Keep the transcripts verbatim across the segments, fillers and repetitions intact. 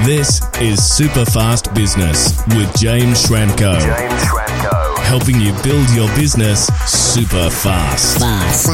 This is Superfast Business with James Schramko. James Schramko. Helping you build your business super fast. Fast.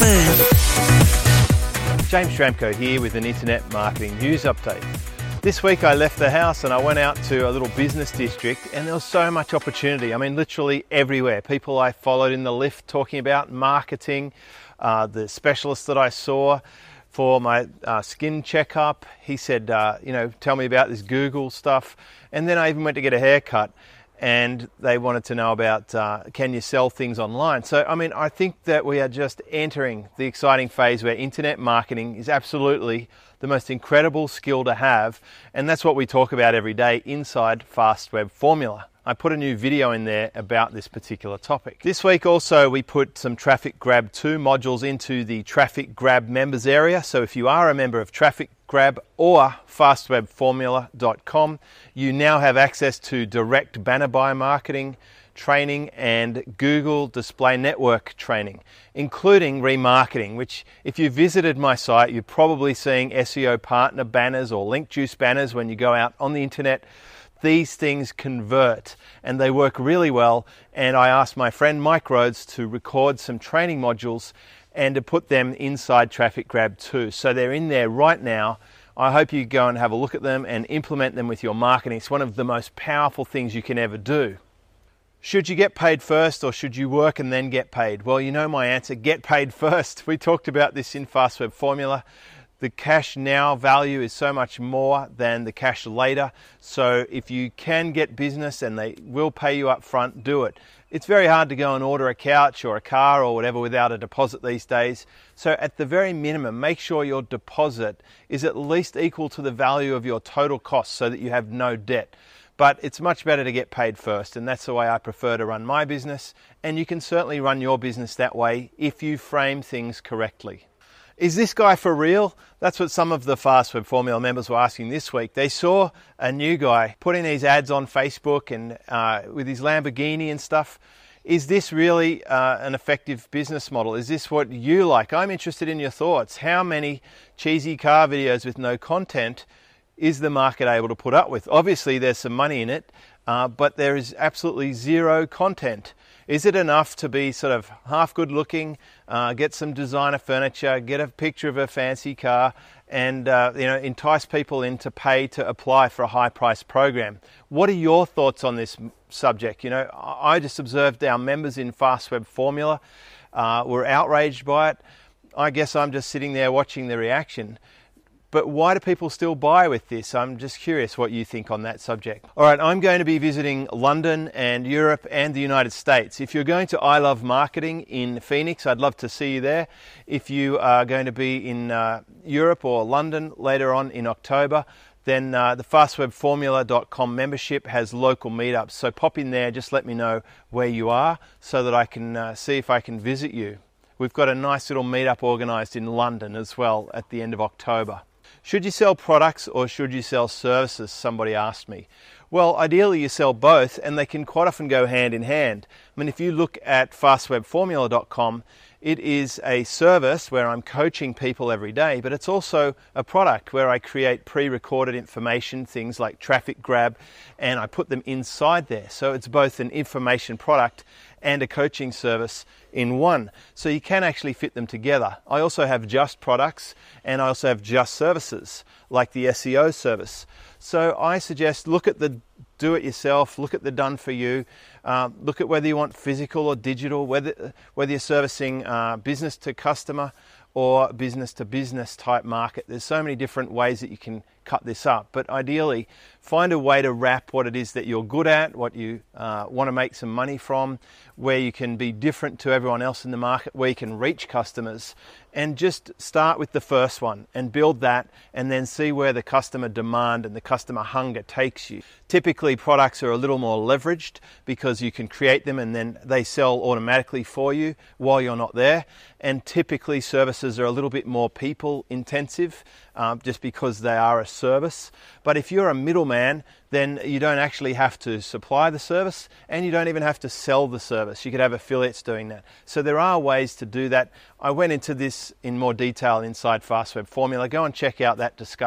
James Schramko here with an Internet Marketing News Update. This week I left the house and I went out to a little business district, and there was so much opportunity. I mean, literally everywhere. People I followed in the lift talking about marketing, uh, the specialist that I saw for my uh, skin checkup. He said, uh, you know, tell me about this Google stuff. And then I even went to get a haircut, and they wanted to know about uh, can you sell things online. So, I mean, I think that we are just entering the exciting phase where internet marketing is absolutely the most incredible skill to have. And that's what we talk about every day inside Fast Web Formula. I put a new video in there about this particular topic. This week also we put some Traffic Grab two modules into the Traffic Grab members area. So if you are a member of Traffic Grab or fast web formula dot com, you now have access to direct banner buy marketing training and Google Display Network training, including remarketing, which if you visited my site, you're probably seeing S E O partner banners or link juice banners when you go out on the internet. These things convert and they work really well, and I asked my friend Mike Rhodes to record some training modules and to put them inside Traffic Grab two. So they're in there right now. I hope you go and have a look at them and implement them with your marketing. It's one of the most powerful things you can ever do. Should you get paid first or should you work and then get paid? Well, you know my answer, get paid first. We talked about this in Fast Web Formula. The cash now value is so much more than the cash later. So if you can get business and they will pay you up front, do it. It's very hard to go and order a couch or a car or whatever without a deposit these days. So at the very minimum, make sure your deposit is at least equal to the value of your total costs so that you have no debt. But it's much better to get paid first, and that's the way I prefer to run my business. And you can certainly run your business that way if you frame things correctly. Is this guy for real? That's what some of the Fast Web Formula members were asking this week. They saw a new guy putting these ads on Facebook and uh, with his Lamborghini and stuff. Is this really uh, an effective business model? Is this what you like? I'm interested in your thoughts. How many cheesy car videos with no content is the market able to put up with? Obviously, there's some money in it, uh, but there is absolutely zero content. Is it enough to be sort of half good looking, uh, get some designer furniture, get a picture of a fancy car, and uh, you know, entice people in to pay to apply for a high price program? What are your thoughts on this subject? You know, I just observed our members in Fast Web Formula uh, were outraged by it. I guess I'm just sitting there watching the reaction. But why do people still buy with this? I'm just curious what you think on that subject. All right, I'm going to be visiting London and Europe and the United States. If you're going to I Love Marketing in Phoenix, I'd love to see you there. If you are going to be in uh, Europe or London later on in October, then uh, the fast web formula dot com membership has local meetups. So pop in there, just let me know where you are so that I can uh, see if I can visit you. We've got a nice little meetup organised in London as well at the end of October. Should you sell products or should you sell services? Somebody asked me. Well, ideally you sell both, and they can quite often go hand in hand. I mean, if you look at fast web formula dot com, it is a service where I'm coaching people every day, but it's also a product where I create pre-recorded information, things like Traffic Grab, and I put them inside there. So it's both an information product and a coaching service in one. So you can actually fit them together. I also have just products, and I also have just services, like the S E O service. So I suggest look at the do-it-yourself, look at the done-for-you, uh, look at whether you want physical or digital, whether whether you're servicing uh, business to customer or business to business type market. There's so many different ways that you can cut this up, but ideally find a way to wrap what it is that you're good at, what you uh, want to make some money from, where you can be different to everyone else in the market, where you can reach customers, and just start with the first one and build that, and then see where the customer demand and the customer hunger takes you. Typically products are a little more leveraged because you can create them and then they sell automatically for you while you're not there, and typically services are a little bit more people intensive um, just because they are a service. But if you're a middleman, then you don't actually have to supply the service and you don't even have to sell the service. You could have affiliates doing that. So there are ways to do that. I went into this in more detail inside Fast Web Formula. Go and check out that discussion.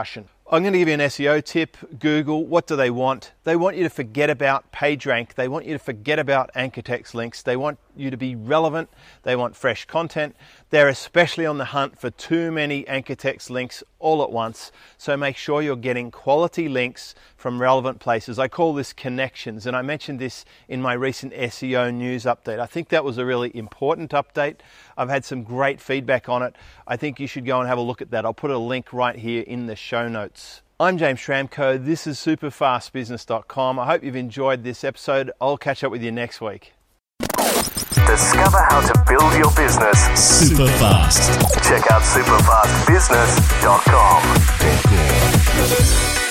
I'm going to give you an S E O tip. Google, what do they want? They want you to forget about PageRank. They want you to forget about anchor text links. They want you to be relevant. They want fresh content. They're especially on the hunt for too many anchor text links all at once. So make sure you're getting quality links from relevant places. I call this connections, and I mentioned this in my recent S E O news update. I think that was a really important update. I've had some great feedback on it. I think you should go and have a look at that. I'll put a link right here in the show notes. I'm James Schramko. This is super fast business dot com. I hope you've enjoyed this episode. I'll catch up with you next week. Discover how to build your business super fast. Check out super fast business dot com.